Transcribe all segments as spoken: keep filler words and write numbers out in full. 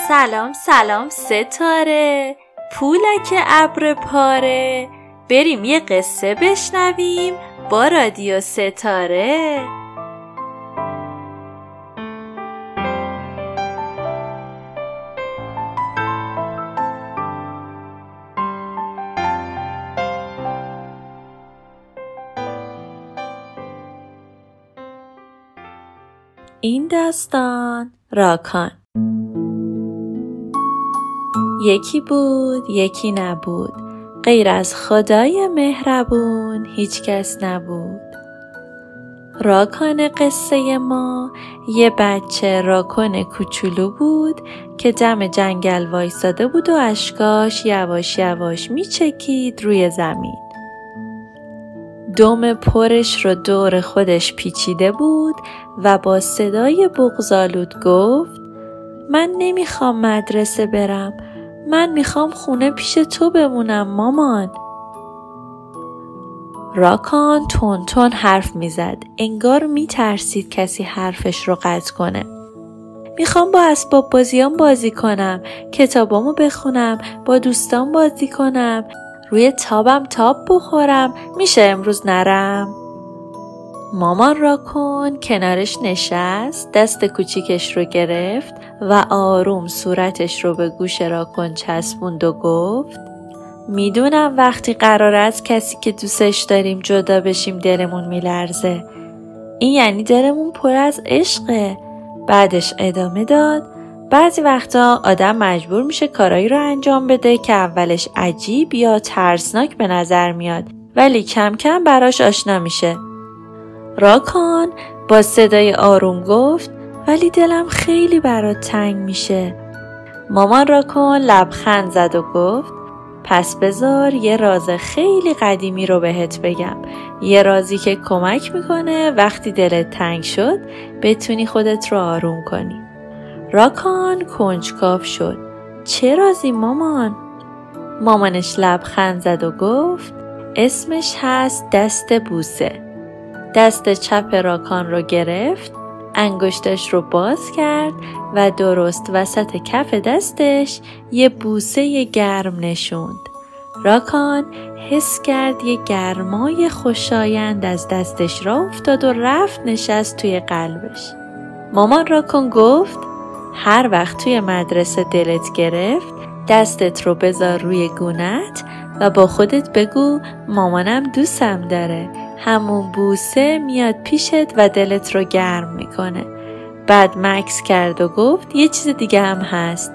سلام سلام ستاره، پولک ابر پاره، بریم یه قصه بشنویم با رادیو ستاره. این داستان راکان. یکی بود یکی نبود، غیر از خدای مهربون هیچ کس نبود. راکان قصه ما یه بچه راکان کوچولو بود که دم جنگل وایساده بود و اشکاش یواش یواش میچکید روی زمین. دم پرش رو دور خودش پیچیده بود و با صدای بغض‌آلود گفت: من نمیخوام مدرسه برم، من میخوام خونه پیش تو بمونم مامان. راکان تون تون حرف میزد، انگار میترسید کسی حرفش رو قطع کنه. میخوام با اسباب بازیام بازی کنم، کتابامو بخونم، با دوستام بازی کنم، روی تابم تاب بخورم، میشه امروز نرم؟ مامان راکون کنارش نشست، دست کوچیکش رو گرفت و آروم صورتش رو به گوش راکون چسبوند و گفت: میدونم وقتی قراره از کسی که دوستش داریم جدا بشیم دلمون میلرزه. این یعنی دلمون پر از عشقه. بعدش ادامه داد: بعضی وقتا آدم مجبور میشه کارایی رو انجام بده که اولش عجیب یا ترسناک به نظر میاد، ولی کم کم براش آشنا میشه. راکان با صدای آروم گفت: ولی دلم خیلی برات تنگ میشه. مامان راکون لبخند زد و گفت: پس بذار یه راز خیلی قدیمی رو بهت بگم، یه رازی که کمک میکنه وقتی دلت تنگ شد بتونی خودت رو آروم کنی. راکان کنجکاو شد: چه رازی مامان؟ مامانش لبخند زد و گفت: اسمش هست دست بوسه. دست چپ راکان رو گرفت، انگشتش رو باز کرد و درست وسط کف دستش یه بوسه گرم نشوند. راکان حس کرد یه گرمای خوشایند از دستش را افتاد و رفت نشست توی قلبش. مامان راکان گفت: هر وقت توی مدرسه دلت گرفت دستت رو بذار روی گونت و با خودت بگو مامانم دوستم داره. همون بوسه میاد پیشت و دلت رو گرم میکنه. بعد مکث کرد و گفت: یه چیز دیگه هم هست.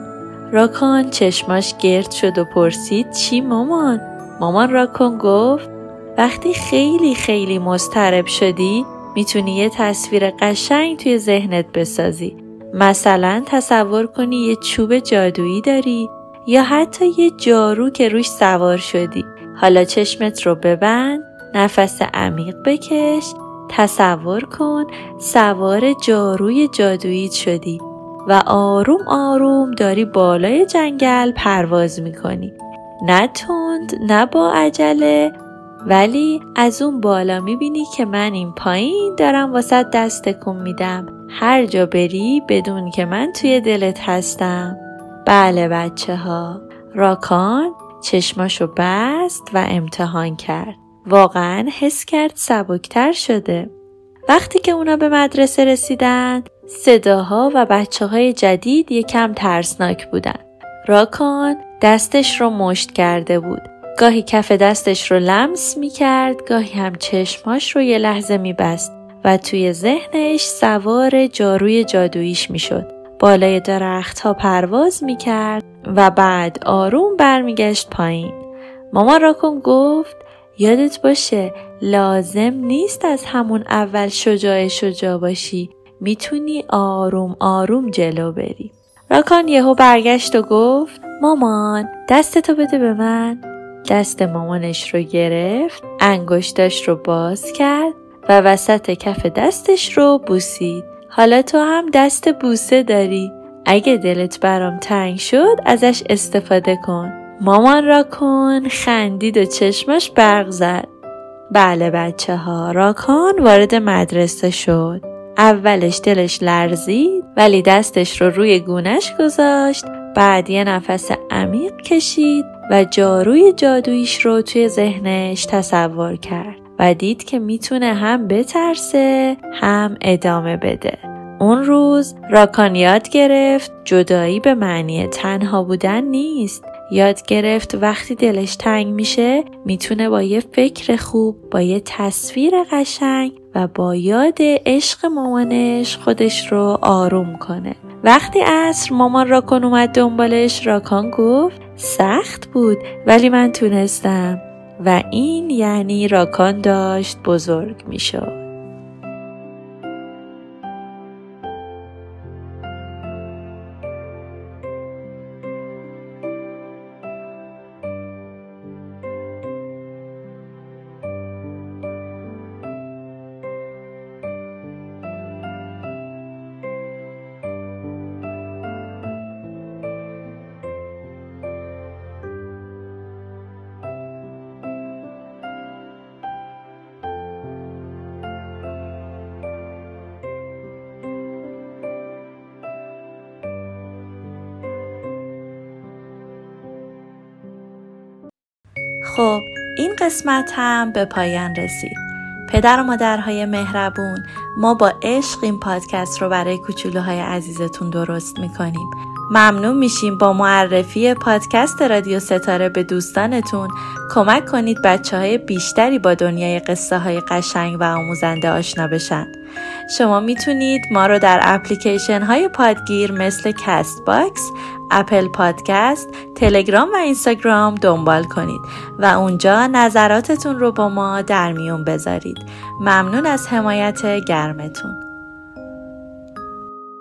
راکان چشماش گرد شد و پرسید: چی مامان؟ مامان راکان گفت: وقتی خیلی خیلی مضطرب شدی میتونی یه تصویر قشنگ توی ذهنت بسازی. مثلا تصور کنی یه چوب جادویی داری یا حتی یه جارو که روش سوار شدی. حالا چشمت رو ببند، نفس عمیق بکش، تصور کن سوار جاروی جادویی شدی و آروم آروم داری بالای جنگل پرواز میکنی. نه تند نه با عجله، ولی از اون بالا میبینی که من این پایین دارم واسه دست تکون میدم. هر جا بری بدون که من توی دلت هستم. بله بچه ها. راکان چشماشو بست و امتحان کرد. واقعا حس کرد سبکتر شده. وقتی که اونا به مدرسه رسیدن، صداها و بچه های جدید یکم ترسناک بودن. راکان دستش رو مشت کرده بود. گاهی کف دستش رو لمس می کرد، گاهی هم چشماش رو یه لحظه می بست و توی ذهنش سوار جاروی جادوییش می شد. بالای درخت ها پرواز می کرد و بعد آروم برمیگشت پایین. مامان راکون گفت: یادت باشه لازم نیست از همون اول شجاع شجاع باشی، میتونی آروم آروم جلو بری. راکان یهو برگشت و گفت: مامان دستتو بده به من. دست مامانش رو گرفت، انگشتاش رو باز کرد و وسط کف دستش رو بوسید. حالا تو هم دست بوسه داری. اگه دلت برام تنگ شد ازش استفاده کن. مامان راکون خندید و چشمش برق زد. بله بچه ها، راکان وارد مدرسه شد. اولش دلش لرزید ولی دستش رو روی گونه‌اش گذاشت، بعد یه نفس عمیق کشید و جاروی جادوییش رو توی ذهنش تصور کرد و دید که میتونه هم بترسه هم ادامه بده. اون روز راکان یاد گرفت جدایی به معنی تنها بودن نیست. یاد گرفت وقتی دلش تنگ میشه میتونه با یه فکر خوب، با یه تصویر قشنگ و با یاد عشق مامانش خودش رو آروم کنه. وقتی عصر مامان راکان اومد دنبالش، راکان گفت سخت بود ولی من تونستم. و این یعنی راکان داشت بزرگ میشد. خب این قسمت هم به پایان رسید. پدر و مادرهای مهربون، ما با عشق این پادکست رو برای کوچولوهای عزیزتون درست میکنیم. ممنون میشیم با معرفی پادکست رادیو ستاره به دوستانتون کمک کنید بچه های بیشتری با دنیای قصه های قشنگ و آموزنده آشنا بشن. شما میتونید ما رو در اپلیکیشن های پادگیر مثل کست باکس، اپل پادکست، تلگرام و اینستاگرام دنبال کنید و اونجا نظراتتون رو با ما در میون بذارید. ممنون از حمایت گرمتون.